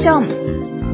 ション。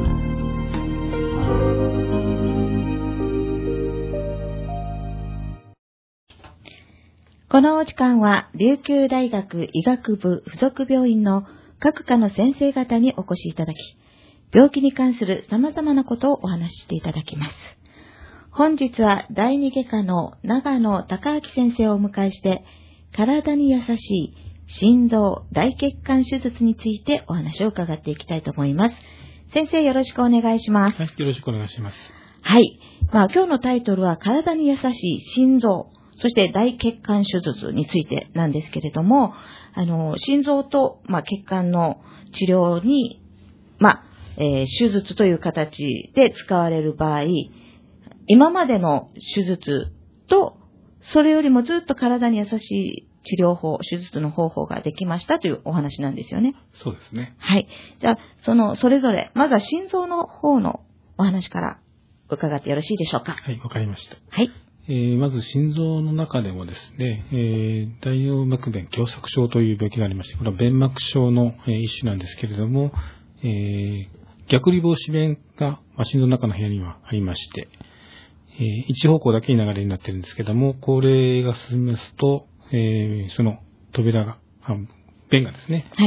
このお時間は琉球大学医学部附属病院の各科の先生方にお越しいただき、病気に関する様々なことをお話ししていただきます。本日は第二外科の長野孝明先生をお迎えして、体に優しい心臓大血管手術についてお話を伺っていきたいと思います。先生、よろしくお願いします。 はい、よろしくお願いします。 はい。今日のタイトルは体に優しい心臓、そして大血管手術についてなんですけれども、心臓と、血管の治療に、手術という形で使われる場合、今までの手術と、それよりもずっと体に優しい治療法、手術の方法ができましたというお話なんですよね。 そうですね。 はい。じゃあ、それぞれ、まずは心臓の方のお話から伺ってよろしいでしょうか。 はい、わかりました。 はい。 まず心臓の中でもですね、大動脈弁狭窄症という病気がありまして、これは弁膜症の一種なんですけれども、逆流防止弁が心臓の中の部屋にはありまして、一方向だけに流れになっているんですけども、高齢が進みますと、その扉が、弁がですね、 はい。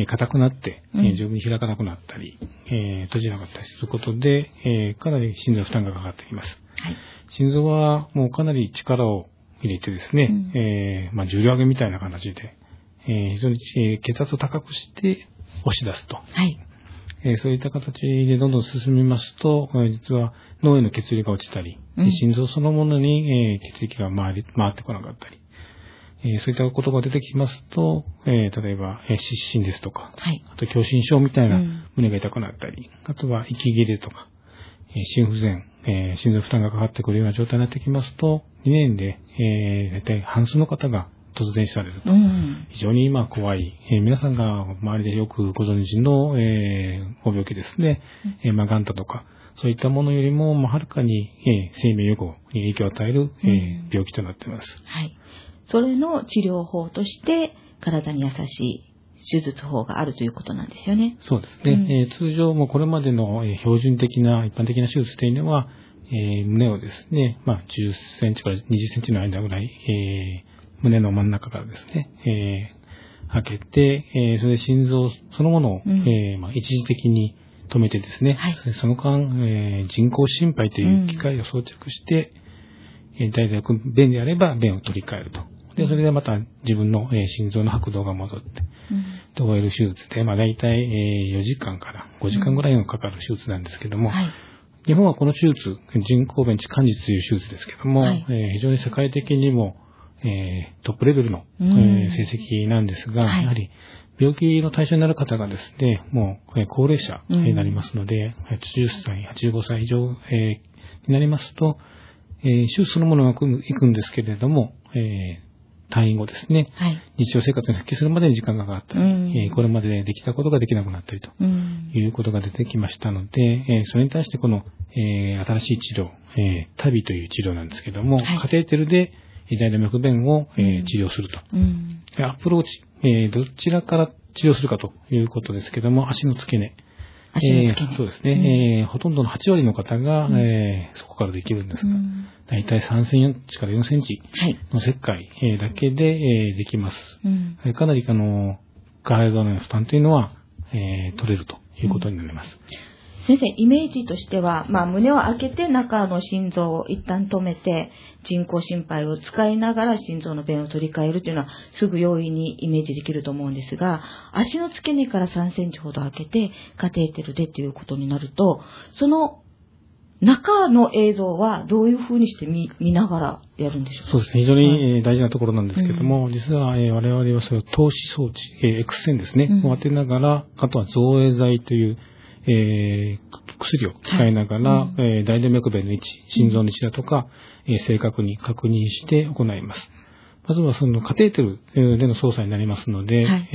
硬くなって、十分に開かなくなったり、閉じなかったりすることで、かなり心臓負担がかかってきます。 はい。 心臓はもうかなり力を入れてですね、重量上げみたいな形で、非常に血圧を高くして押し出すと。 はい。 そういった形でどんどん進みますと、実は脳への血流が落ちたり、心臓そのものに、血液が回ってこなかったり、そういったことが出てきますと、例えば、失神ですとか、 はい、 あと狭心症みたいな胸が痛くなったり、あとは息切れとか、心不全、心臓負担がかかってくるような状態になってきますと、2年で、大体半数の方が突然死されると。非常に今怖い、皆さんが周りでよくご存知の、ご病気ですね。癌だとか、そういったものよりも、はるかに、生命予後に影響を与える、病気となっています。 はい。それの治療法として、体に優しい手術法があるということなんですよね。 そうですね。通常もこれまでの標準的な、一般的な手術というのは、胸をですね、10センチから20センチの間ぐらい、胸の真ん中からですね、開けて、それで心臓そのものを、一時的に止めてですね、はい、その間、人工心肺という機械を装着して、大体弁であれば弁を取り替えると。で、それでまた自分の心臓の拍動が戻って、終える手術で、大体4時間から5時間ぐらいのかかる手術なんですけども、はい、日本はこの手術、人工弁置換術という手術ですけども、はい、非常に世界的にも、トップレベルの、成績なんですが、やはり病気の対象になる方がですね、もう、高齢者になりますので、80歳、85歳以上、になりますと、手術そのものが行くんですけれども、退院後ですね、はい、日常生活に復帰するまでに時間がかかったり、これまでできたことができなくなったりということが出てきましたので、それに対してこの、新しい治療、タビという治療なんですけども、はい、カテーテルで大動脈弁を、治療すると。アプローチ、どちらから治療するかということですけども、足の付け根。そうですね、ほとんどの8割の方が、そこからできるんですが、だいたい3センチから4センチの切開、だけで、できます。かなり体の負担というのは、取れるということになります。 先生、イメージとしては、胸を開けて中の心臓を一旦止めて、人工心肺を使いながら心臓の弁を取り替えるというのは、すぐ容易にイメージできると思うんですが、足の付け根から3センチほど開けて、カテーテルでということになると、その中の映像はどういう風にして見ながらやるんでしょうか？ そうですね。非常に大事なところなんですけども、実は我々はそれを透視装置、X 線ですね、を当てながら、あとは造影剤という、薬を使いながら、大動脈弁の位置、心臓の位置だとか、正確に確認して行います。まずはそのカテーテルでの操作になりますので、はい、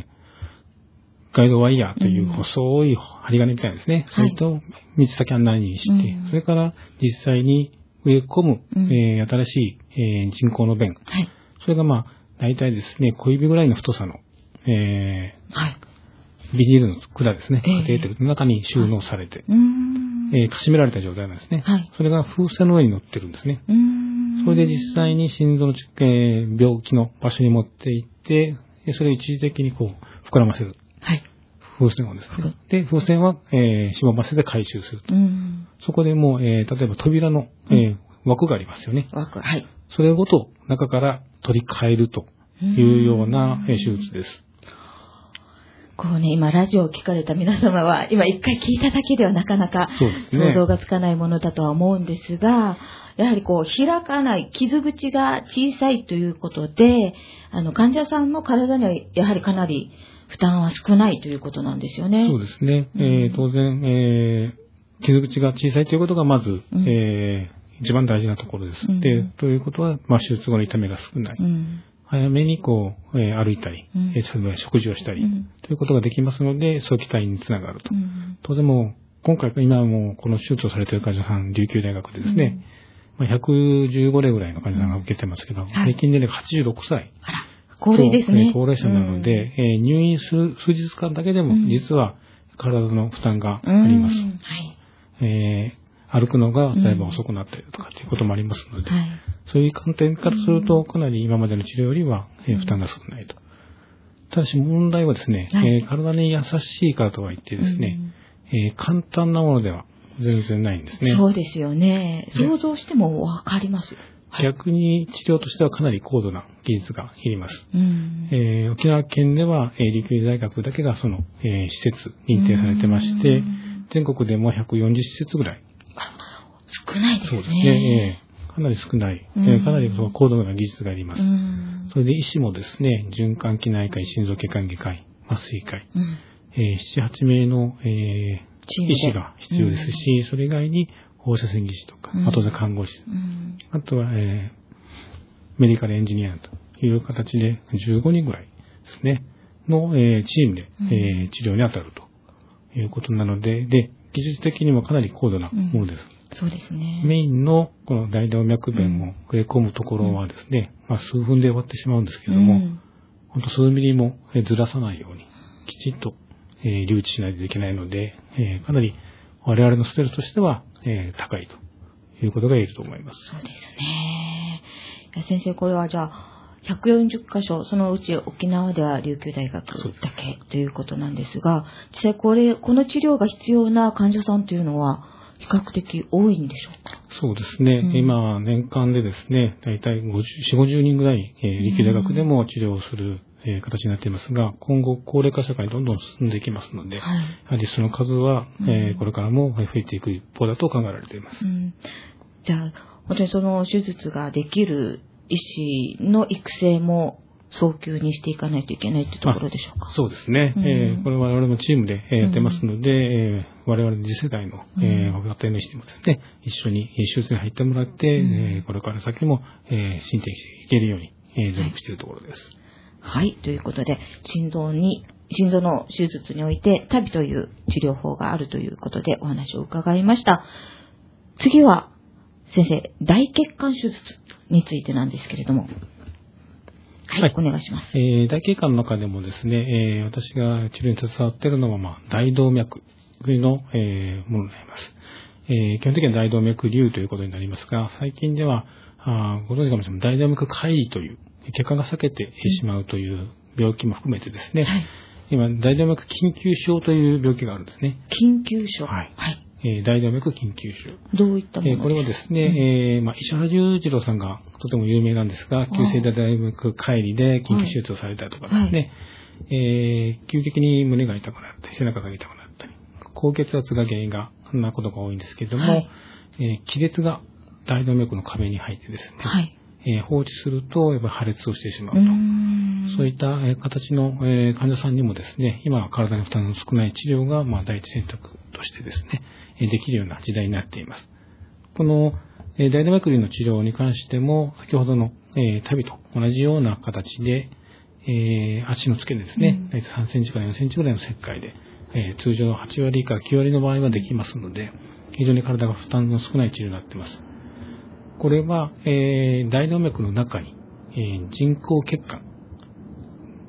ガイドワイヤーという細い針金みたいですね。それと水先案内にして、それから実際に植え込む、新しい、人工の弁。はい、それが大体ですね、小指ぐらいの太さの、 ビニールの管ですね。カテーテルの中に収納されて、かしめられた状態なんですね。 はい。 それが風船の上に乗ってるんですね。それで実際に心臓の、病気の場所に持っていって、それを一時的にこう、膨らませる。 はい。 風船をですね。で、風船は、しぼませて回収すると。そこでもう、例えば扉の、枠がありますよね。 枠、はい。 それごと中から取り替えるというような手術です。 こうね、今ラジオを聞かれた皆様は、今一回聞いただけではなかなか想像がつかないものだとは思うんですが、やはりこう開かない、傷口が小さいということで、患者さんの体にはやはりかなり負担は少ないということなんですよね。 そうですね。当然、傷口が小さいということがまず、一番大事なところです。で、ということは、手術後の痛みが少ない。早めにこう、歩いたり、食事をしたり、ということができますので、早期退院につながると。当然もう、今もうこの手術をされている患者さん、琉球大学でですね、115例ぐらいの患者さんが受けてますけど、平均年齢が86歳。 高齢ですね。 高齢者なので、入院する数日間だけでも、実は体の負担があります。歩くのがだいぶ遅くなったりとかっていうこともありますので、そういう観点からすると、かなり今までの治療よりは、負担が少ないと。ただし問題はですね、体に優しいからとは言ってですね、簡単なものでは全然ないんですね。 そうですよね。想像してもわかりますよ。 逆に治療としてはかなり高度な技術がいります。沖縄県では、琉球大学だけがその、施設認定されてまして、全国でも140施設ぐらい。 少ないですね。 そうですね。かなり少ない。かなり高度な技術があります。それで医師もですね、循環器内科医、心臓血管外科医、麻酔科医、7、8名の、医師が必要ですし、それ以外に放射線技師とか、あとは看護師、あとは、メディカルエンジニアという形で15人ぐらいですね、の、チームで、治療に当たるということなので、技術的にもかなり高度なものです。 そうですね。 メインのこの大動脈弁を植え込むところはですね、数分で終わってしまうんですけれども、ほんと数ミリもずらさないように、きちっと留置しないといけないので、かなり我々のストレスとしては、高いということが言えると思います。 そうですね。先生、これはじゃあ、140箇所、そのうち沖縄では琉球大学だけということなんですが、実際この治療が必要な患者さんというのは比較的多いんでしょうか？ そうですね。今、年間でですね、だいたい40、50人ぐらい、琉球大学でも治療をする、形になっていますが、今後高齢化社会どんどん進んでいきますので、やはりその数は、これからも増えていく一方だと考えられています。 じゃあ、本当にその手術ができる医師の育成も早急にしていかないといけないというところでしょうか？ そうですね。これは我々もチームでやってますので、我々次世代の若手の医師にもですね、一緒に手術に入ってもらって、これから先も進展していけるように努力しているところです。 はい。ということで、心臓の手術において、TAVIという治療法があるということでお話を伺いました。次は、先生、大血管手術についてなんですけれども。はい、お願いします。 大血管の中でもですね、私が治療に携わっているのは、大動脈の、ものになります。基本的には大動脈瘤ということになりますが、最近では、ご存知かもしれません。大動脈解離という、血管が裂けてしまうという病気も含めてですね、今、大動脈緊急症という病気があるんですね。 緊急症。 大動脈緊急症。 どういったものですか？ これはですね、石原裕次郎さんがとても有名なんですが、急性大動脈解離で緊急手術をされたりとかですね、急激に胸が痛くなったり、背中が痛くなったり、高血圧が原因が、そんなことが多いんですけれども、亀裂が大動脈の壁に入ってですね、放置するとやっぱり破裂をしてしまうと。そういった形の患者さんにもですね、今は体に負担の少ない治療が第一選択としてですね、できるような時代になっています。この大動脈瘤の治療に関しても、先ほどのTAVIと同じような形で、足の付けですね、大体3センチから4センチぐらいの切開で、通常の8割から9割の場合はできますので、非常に体が負担の少ない治療になっています。これは、大動脈の中に、人工血管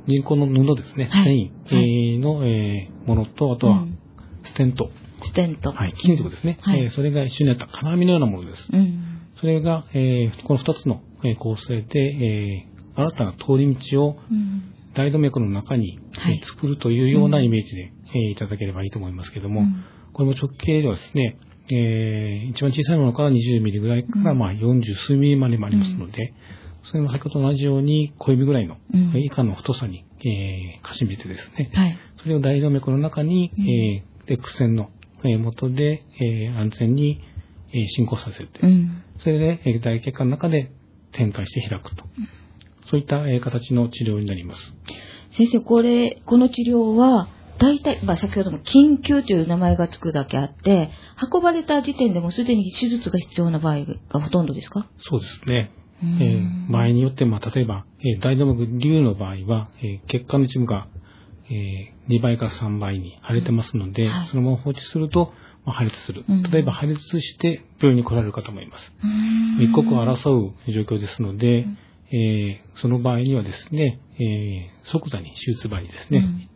人工の布ですね。繊維、の、ものと、あとは、ステント。はい。金属ですね。それが一緒になった金網のようなものです。それが、この2つの構成で、新たな通り道を大動脈の中に作るというようなイメージでいただければいいと思いますけども、これも直径ではですね、一番小さいものから20ミリぐらいから40数ミリまでもありますので、それも先ほどと同じように小指ぐらいの以下の太さにかしめてですね、それを大動脈の中にで苦線の元で安全に進行させて、それで大血管の中で展開して開くと。そういった形の治療になります。 先生、この治療は、大体、先ほども緊急という名前がつくだけあって、運ばれた時点でもすでに手術が必要な場合がほとんどですか？ そうですね。場合によって、例えば、大動脈瘤の場合は、血管の一部が、2倍から3倍に腫れてますので、そのまま放置すると、破裂する。例えば破裂して病院に来られる方もいます。一刻を争う状況ですので、その場合にはですね、即座に手術場にですね、行って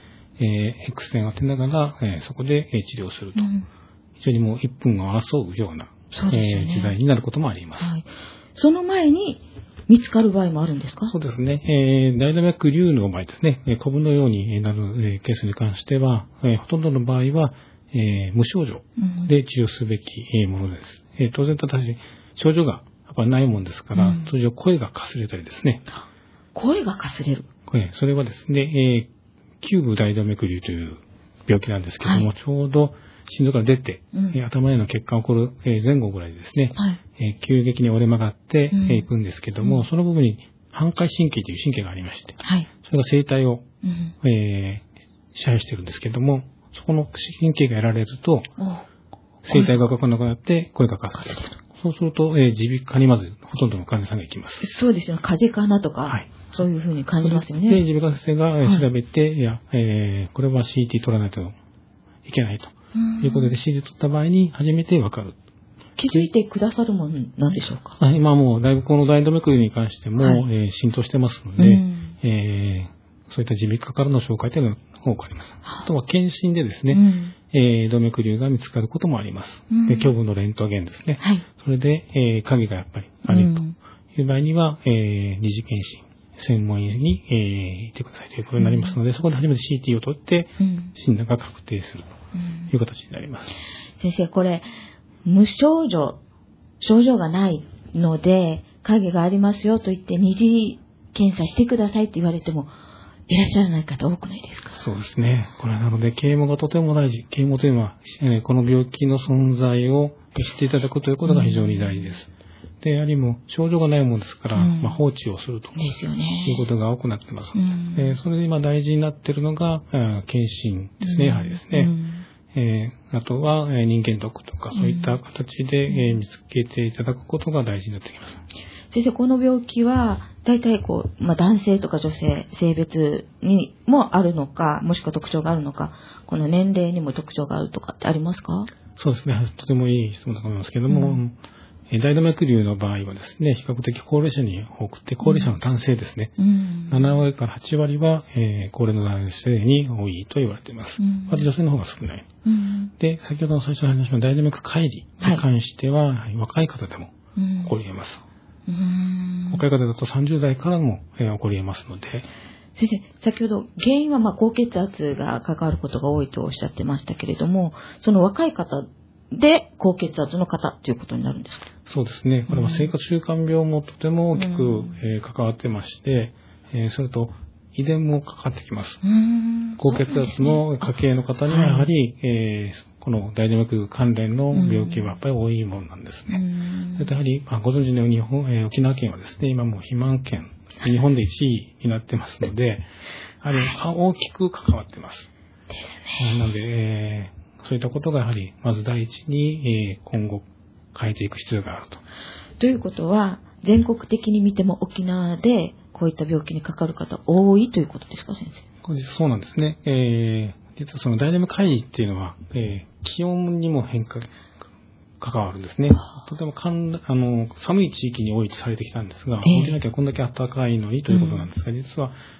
、X 線を当てながら、そこで治療すると。非常にもう1分を争うような、時代になることもあります。 その前に見つかる場合もあるんですか？ そうですね。大動脈瘤の場合ですね、コブのようになるケースに関しては、ほとんどの場合は、無症状で治療すべきものです。当然ただし、症状がやっぱりないもんですから、通常声がかすれたりですね。 声がかすれる？ それはですね、嗅部大動脈瘤という病気なんですけども、ちょうど心臓から出て、頭への血管が起こる前後ぐらいでですね、急激に折れ曲がっていくんですけども、その部分に反回神経という神経がありまして、それが声帯を、支配しているんですけども、そこの神経がやられると、声帯が動かなくなって声がかすれる。そうすると、耳鼻科にまずほとんどの患者さんが行きます。 そうですよ。風邪かなとか、そういうふうに感じますよね。 で、耳鼻科先生が調べて、これは CT 取らないといけないということで CT 取った場合に初めてわかる。 気づいてくださるものなんでしょうか？ 今もうだいぶこの大動脈瘤に関しても、浸透してますので、そういった耳鼻科からの紹介というのが多くあります。あとは検診でですね、動脈瘤が見つかることもあります。で、胸部のレントゲンですね。それで、影がやっぱりあるという場合には、二次検診、専門医に、行ってくださいということになりますので、そこで初めて CT を取って、診断が確定するという形になります。 先生、これ、無症状、症状がないので、影がありますよと言って二次検査してくださいって言われても、いらっしゃらない方多くないですか？ そうですね。これなので、啓蒙がとても大事。啓蒙というのは、この病気の存在を知っていただくということが非常に大事です。で、やはりもう症状がないものですから、放置をするということが多くなってますので、それで今大事になっているのが、検診ですね、やはりですね。あとは、人間ドックとか、そういった形で、見つけていただくことが大事になってきます。 先生、この病気は、大体男性とか女性、性別にもあるのか、もしくは特徴があるのか、この年齢にも特徴があるとかってありますか？ そうですね。とてもいい質問だと思いますけども、大動脈瘤の場合はですね、比較的高齢者に多くて、高齢者の男性ですね。7割から8割は、高齢の男性に多いと言われています。また女性の方が少ない。で、先ほどの最初の話の大動脈解離に関しては、若い方でも起こり得ます。若い方だと30代からも起こり得ますので。 先生、先ほど原因は高血圧が関わることが多いとおっしゃってましたけれども、その若い方で高血圧の方ということになるんですか？ そうですね。これは生活習慣病もとても大きく関わってまして、それと遺伝もかかってきます。高血圧の家系の方にはやはり、この大動脈関連の病気はやっぱり多いものなんですね。それとやはり、ご存知のように沖縄県はですね、今もう肥満県、日本で1位になってますので、大きく関わってます。なので、そういったことがやはり、まず第一に、今後変えていく必要があると。 ということは、全国的に見ても沖縄でこういった病気にかかる方多いということですか、先生？ そうなんですね。実はその大動脈解離っていうのは、気温にも関わるんですね。とても寒い地域に多いとされてきたんですが、沖縄県はこんだけ暖かいのにということなんですが、実は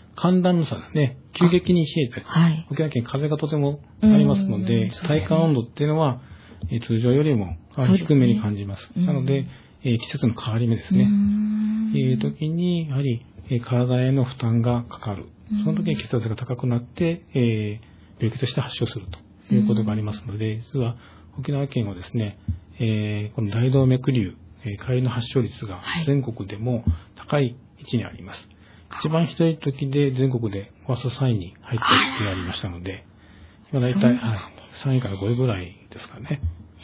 寒暖の差ですね。急激に冷えたり、 はい。 沖縄県風がとてもありますので、体感温度っていうのは、通常よりも低めに感じます。なので、季節の変わり目ですね。いう時に、やはり、体への負担がかかる。その時に血圧が高くなって、病気として発症するということがありますので、実は沖縄県はですね、この大動脈瘤、帰りの発症率が全国でも高い位置にあります。一番ひどい時で全国でワースト3位に入った時期がありましたので、今大体、3位から5位ぐらいですかね。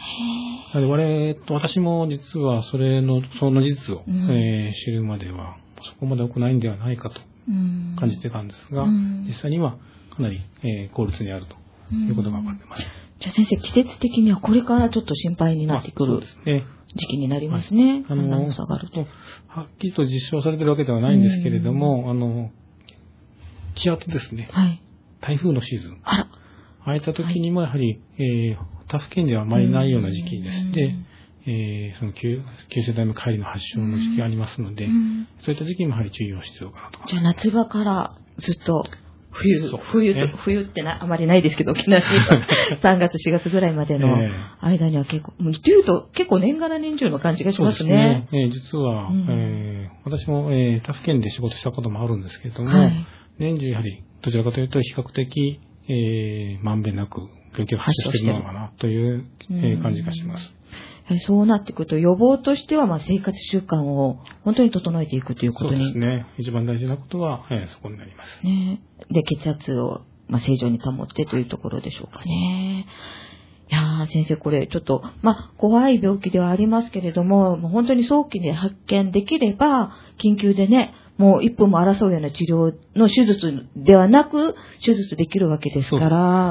私も実はその事実を、知るまではそこまで多くないんではないかと感じてたんですが、実際にはかなり、効率にあるということが分かってます。 じゃあ先生、季節的にはこれからちょっと心配になってくる時期になりますね。寒暖差があると。 はっきりと実証されているわけではないんですけれども、気圧ですね。はい。台風のシーズン。ああいった時にもやはり、他府県ではあまりないような時期でして、その九州大学帰りの発症の時期がありますので、そういった時期にもやはり注意を必要かなと。 じゃあ夏場からずっと冬ってあまりないですけど、沖縄には3月4月ぐらいまでの間には結構、というと結構年がら年中の感じがしますね。 そうですね。実は、私も、他府県で仕事したこともあるんですけれども、年中やはりどちらかというと比較的、まんべんなく病気が発症しているのかなという感じがします。 そうなってくると予防としては生活習慣を本当に整えていくということに。 そうですね。一番大事なことは、そこになります。 で、血圧を、正常に保ってというところでしょうかね。いやー、先生、これちょっと、怖い病気ではありますけれども、本当に早期に発見できれば、緊急でね、もう一分も争うような治療の手術ではなく、手術できるわけですから、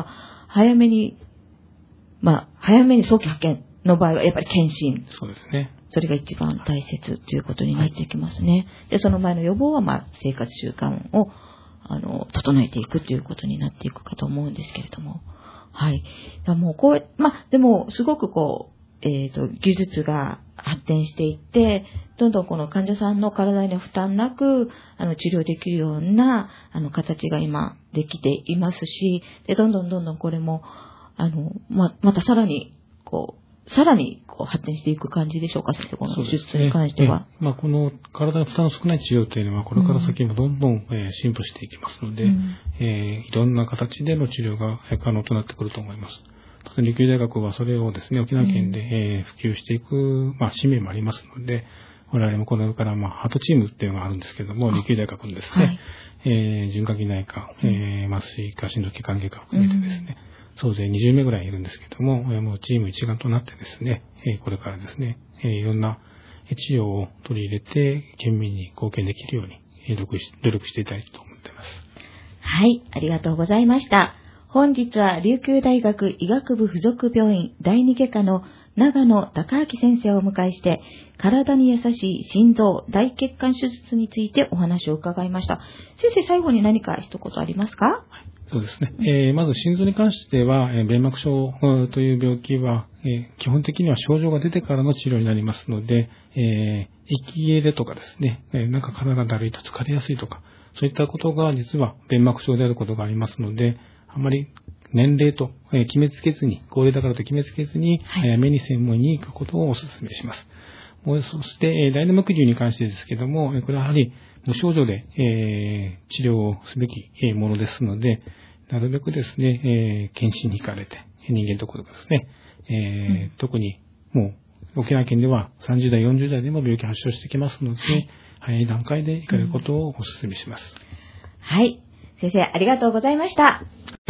早めに早期発見の場合はやっぱり検診。 そうですね。 それが一番大切ということになっていきますね。で、その前の予防は生活習慣を整えていくということになっていくかと思うんですけれども。はい。もうでもすごく技術が発展していって、どんどんこの患者さんの体に負担なく、治療できるような、形が今できていますし、で、どんどんこれも、またさらに発展していく感じでしょうか、先生、この手術に関しては。 この体の負担の少ない治療というのは、これから先もどんどん進歩していきますので、いろんな形での治療が可能となってくると思います。琉球大学はそれをですね、沖縄県で普及していく、使命もありますので、我々もこれからハートチームっていうのがあるんですけれども、琉球大学のですね、循環器内科、麻酔科、心臓器官外科を含めてですね、総勢20名ぐらいいるんですけども、もうチーム一丸となってですね、これからですね、いろんな治療を取り入れて、県民に貢献できるように努力していきたいと思っています。 はい、ありがとうございました。本日は琉球大学医学部附属病院第二外科の長野孝明先生をお迎えして、体に優しい心臓大血管手術についてお話を伺いました。先生、最後に何か一言ありますか？ そうですね。まず心臓に関しては、弁膜症という病気は、基本的には症状が出てからの治療になりますので、息切れとかですね、なんか体がだるいと疲れやすいとか、そういったことが実は弁膜症であることがありますので、あまり年齢と決めつけずに、高齢だからと決めつけずに、早めに専門に行くことをお勧めします。そして、大動脈瘤に関してですけども、これはやはり無症状で、治療をすべきものですので、なるべくですね、検診に行かれて、人間ところですね、特にもう沖縄県では30代、40代でも病気発症してきますので、早い段階で行かれることをお勧めします。 はい。先生、ありがとうございました。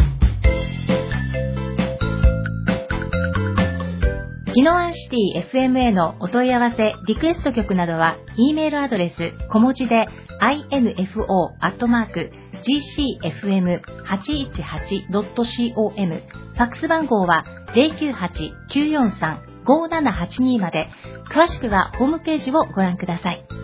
宜野湾シティ FM へのお問い合わせ、リクエスト曲などは、E メールアドレス小文字で info@gcfm818.com、 ファックス番号は 098-943-5782 まで。詳しくはホームページをご覧ください。